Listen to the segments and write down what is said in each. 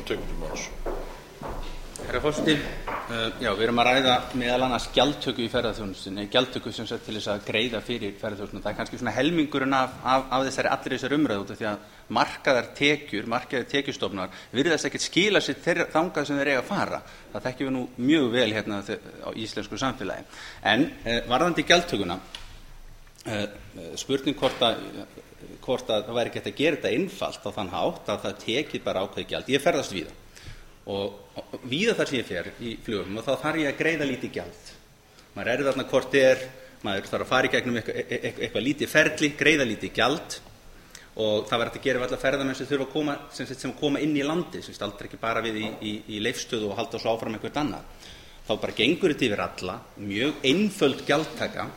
tekur til máls. Herra forseti, já, við erum að ræða meðal annars gjaldtöku í ferðaþjónustunni, gjaldtöku sem sagt til þess að greiða fyrir ferðaþjónustuna. Það er kannski svona helmingurinn af þessari umræðu út af því að markaðar tekjustofnar virðast ekkert skila sér þangað sem þeir eiga að fara. Það þekkjum við nú mjög vel hérna á íslensku samfélagi. En varðandi gjaldtökuna, spurning hvort að það væri ekki hægt að gera þetta einfalt á þann hátt að það tekið bara ákveðið gjald. Ég ferðast víða. Og víða þar sem ég fer í flugum og þá þarf ég að greiða lítið gjald. Maður þarna hvort maður þarf að fara í gegnum eitthvað lítið ferli, greiða lítið gjald og það verður að gera við alla ferðamenn sem þurfa að koma, sem koma inn í landi, sem aldrei ekki bara við í leifstöðu og halda svo áfram eitthvað annað. Þá bara gengur þetta yfir alla, mjög einföld gjaldtaka.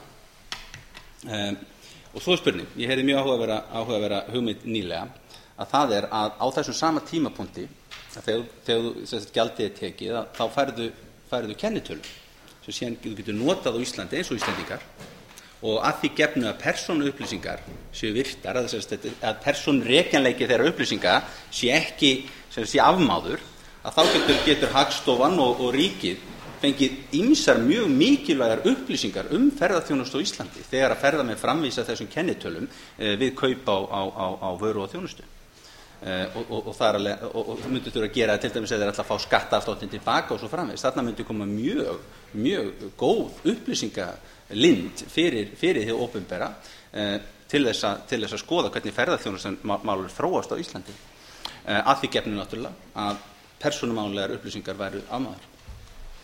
Og svo spurning, ég heyrði mjög áhugaverða hugmynd nýlega, að það að á þessum sama tímapunkti þegar gjaldið er tekið þá færðu kennitölu sem síðan þú getur notað á Íslandi eins og Íslendingar og að því gefnu að persónuupplýsingar séu virtar að persónurekjanleiki þeirra upplýsinga sé ekki sé afmáður að þá getur Hagstofan og ríkið fengið ýmsar mjög mikilvægar upplýsingar ferðaþjónustu á Íslandi þegar að ferðamenn framvísa þessum kennitölum við kaup á vöru og þjónustu. Og þú myndir þurfa að gera til dæmis eða þeir ætla að fá skattaafsláttin tilbaka og svo framvegis. Þarna myndi koma mjög góð upplýsingalind fyrir hið opinbera til þess að skoða hvernig ferðaþjónustan málur þróast á Íslandi að því gefnu náttúrulega að persónumálegar upplýsingar væru afmáðar.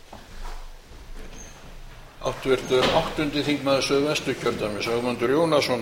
8. þingmaður Suðvesturkjördæmis, Ögmundur Jónasson.